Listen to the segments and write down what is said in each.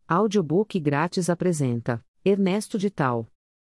Audiobook grátis apresenta Ernesto de Tal.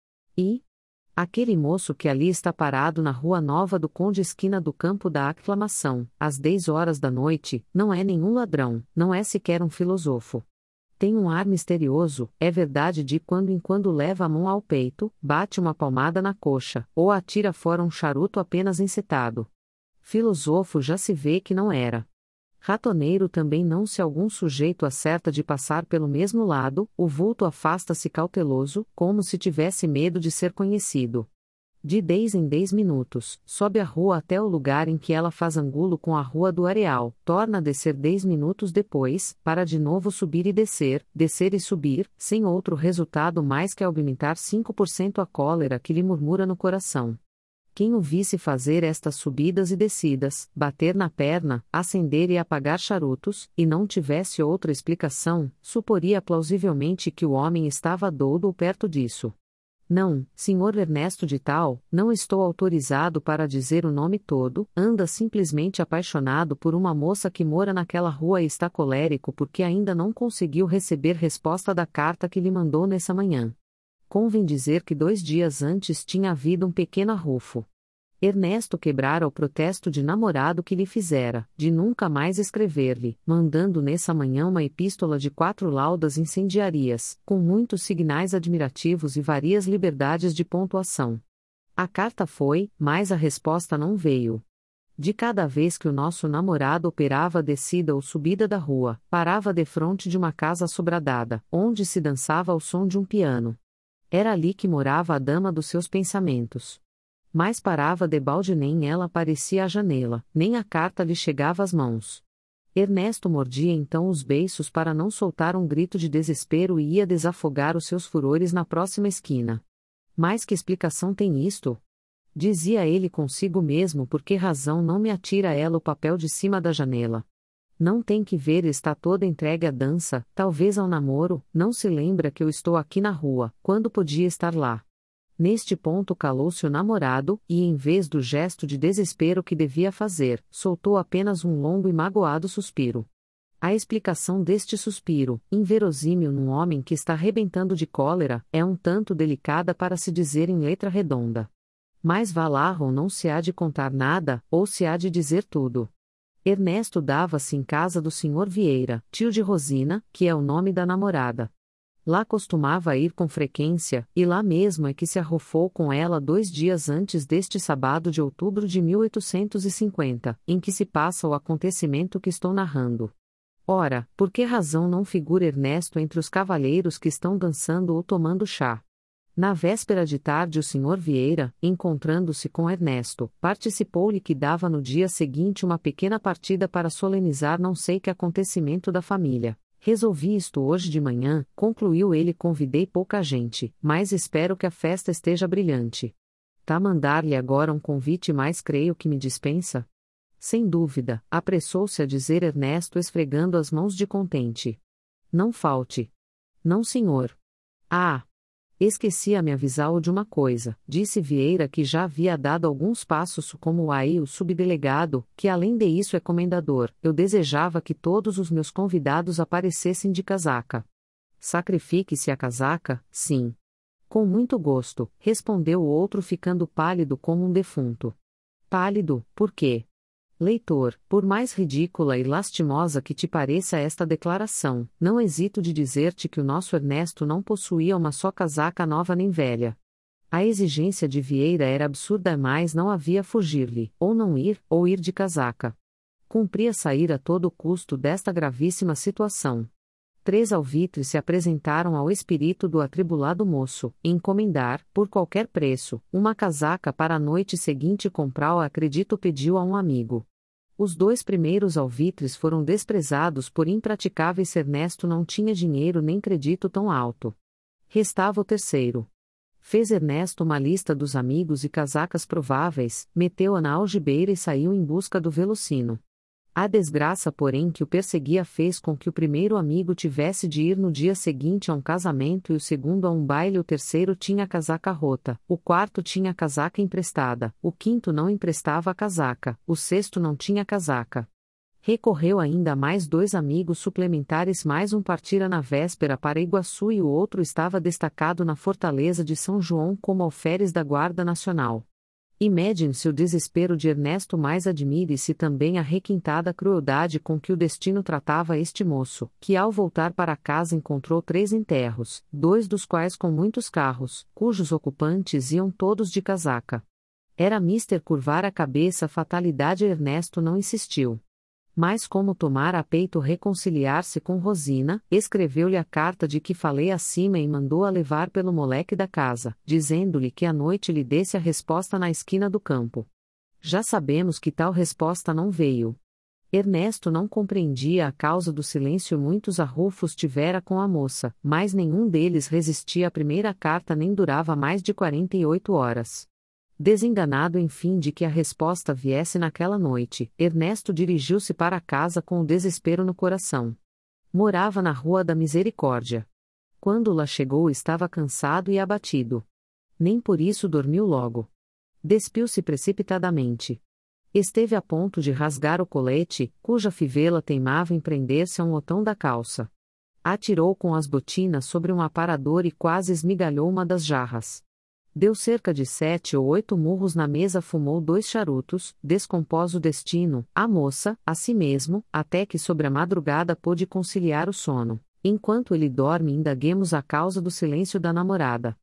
E aquele moço que ali está parado na Rua Nova do Conde, esquina do Campo da Aclamação, às 10 horas da noite, não é nenhum ladrão, não é sequer um filósofo. Tem um ar misterioso, é verdade, de quando em quando leva a mão ao peito, bate uma palmada na coxa, ou atira fora um charuto apenas encetado. Filósofo já se vê que não era. Ratoneiro também não. Se algum sujeito acerta de passar pelo mesmo lado, o vulto afasta-se cauteloso, como se tivesse medo de ser conhecido. De 10 em 10 minutos, sobe a rua até o lugar em que ela faz ângulo com a Rua do Areal, torna a descer 10 minutos depois, para de novo subir e descer e subir, sem outro resultado mais que aumentar 5% a cólera que lhe murmura no coração. Quem o visse fazer estas subidas e descidas, bater na perna, acender e apagar charutos, e não tivesse outra explicação, suporia plausivelmente que o homem estava doudo ou perto disso. Não, Sr. Ernesto de Tal, não estou autorizado para dizer o nome todo, anda simplesmente apaixonado por uma moça que mora naquela rua e está colérico porque ainda não conseguiu receber resposta da carta que lhe mandou nessa manhã. Convém dizer que 2 dias antes tinha havido um pequeno arrufo. Ernesto quebrara o protesto de namorado que lhe fizera, de nunca mais escrever-lhe, mandando nessa manhã uma epístola de 4 laudas incendiárias, com muitos signais admirativos e várias liberdades de pontuação. A carta foi, mas a resposta não veio. De cada vez que o nosso namorado operava a descida ou subida da rua, parava defronte de uma casa assobradada, onde se dançava ao som de um piano. Era ali que morava a dama dos seus pensamentos. Mas parava debalde, nem ela aparecia à janela, nem a carta lhe chegava às mãos. Ernesto mordia então os beiços para não soltar um grito de desespero e ia desafogar os seus furores na próxima esquina. Mas que explicação tem isto? Dizia ele consigo mesmo. Por que razão não me atira ela o papel de cima da janela? Não tem que ver, está toda entregue à dança, talvez ao namoro, não se lembra que eu estou aqui na rua, quando podia estar lá. Neste ponto calou-se o namorado, e em vez do gesto de desespero que devia fazer, soltou apenas um longo e magoado suspiro. A explicação deste suspiro, inverossímil num homem que está rebentando de cólera, é um tanto delicada para se dizer em letra redonda. Mas vá lá, ou não se há de contar nada, ou se há de dizer tudo. Ernesto dava-se em casa do Sr. Vieira, tio de Rosina, que é o nome da namorada. Lá costumava ir com frequência, e lá mesmo é que se arrufou com ela 2 dias antes deste sábado de outubro de 1850, em que se passa o acontecimento que estou narrando. Ora, por que razão não figura Ernesto entre os cavalheiros que estão dançando ou tomando chá? Na véspera de tarde o Sr. Vieira, encontrando-se com Ernesto, participou-lhe que dava no dia seguinte uma pequena partida para solenizar não sei que acontecimento da família. Resolvi isto hoje de manhã, concluiu ele. Convidei pouca gente, mas espero que a festa esteja brilhante. Tá mandar-lhe agora um convite, mas creio que me dispensa? Sem dúvida, apressou-se a dizer Ernesto, esfregando as mãos de contente. Não falte. Não, senhor. Ah! Esqueci-me avisá-lo de uma coisa, disse Vieira, que já havia dado alguns passos como aí o subdelegado, que além de isso é comendador. Eu desejava que todos os meus convidados aparecessem de casaca. Sacrifique-se a casaca, sim. Com muito gosto, respondeu o outro, ficando pálido como um defunto. Pálido, por quê? Leitor, por mais ridícula e lastimosa que te pareça esta declaração, não hesito de dizer-te que o nosso Ernesto não possuía uma só casaca nova nem velha. A exigência de Vieira era absurda, mas não havia fugir-lhe, ou não ir, ou ir de casaca. Cumpria sair a todo custo desta gravíssima situação. 3 alvitres se apresentaram ao espírito do atribulado moço, e encomendar, por qualquer preço, uma casaca para a noite seguinte comprá-o. Acredito pediu a um amigo. Os 2 primeiros alvitres foram desprezados por impraticáveis. Ernesto não tinha dinheiro nem crédito tão alto. Restava o terceiro. Fez Ernesto uma lista dos amigos e casacas prováveis, meteu-a na algibeira e saiu em busca do velocino. A desgraça, porém, que o perseguia fez com que o primeiro amigo tivesse de ir no dia seguinte a um casamento e o segundo a um baile. O terceiro tinha a casaca rota, o quarto tinha a casaca emprestada, o quinto não emprestava a casaca, o sexto não tinha casaca. Recorreu ainda a mais 2 amigos suplementares, mais um partira na véspera para Iguaçu e o outro estava destacado na fortaleza de São João como alferes da Guarda Nacional. Imagine-se o desespero de Ernesto, mais admire-se também a requintada crueldade com que o destino tratava este moço, que ao voltar para casa encontrou 3 enterros, 2 dos quais com muitos carros, cujos ocupantes iam todos de casaca. Era mister curvar a cabeça, fatalidade. Ernesto não insistiu. Mas como tomar a peito reconciliar-se com Rosina, escreveu-lhe a carta de que falei acima e mandou-a levar pelo moleque da casa, dizendo-lhe que à noite lhe desse a resposta na esquina do campo. Já sabemos que tal resposta não veio. Ernesto não compreendia a causa do silêncio. Muitos arrufos tivera com a moça, mas nenhum deles resistia à primeira carta nem durava mais de 48 horas. Desenganado enfim de que a resposta viesse naquela noite, Ernesto dirigiu-se para casa com o desespero no coração. Morava na Rua da Misericórdia. Quando lá chegou estava cansado e abatido. Nem por isso dormiu logo. Despiu-se precipitadamente. Esteve a ponto de rasgar o colete, cuja fivela teimava em prender-se a um botão da calça. Atirou com as botinas sobre um aparador e quase esmigalhou uma das jarras. Deu cerca de 7 ou 8 murros na mesa, fumou 2 charutos, descompôs o destino, a moça, a si mesmo, até que sobre a madrugada pôde conciliar o sono. Enquanto ele dorme, indaguemos a causa do silêncio da namorada.